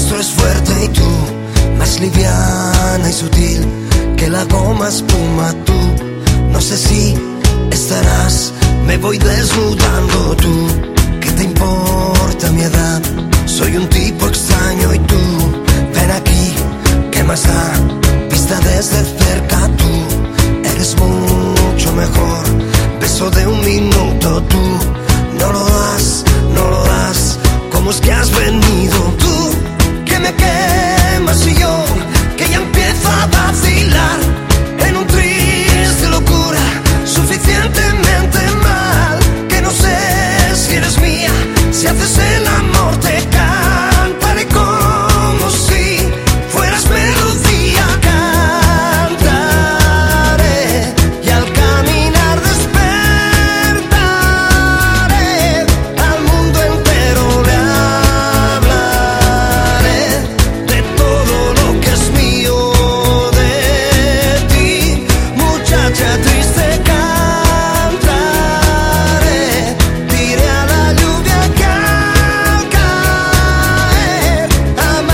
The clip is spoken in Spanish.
nuestro es fuerte y tú, más liviana y sutil que la goma espuma tú. No sé si estarás, me voy desnudando tú. ¿Qué te importa mi edad? Soy un tipo extraño y tú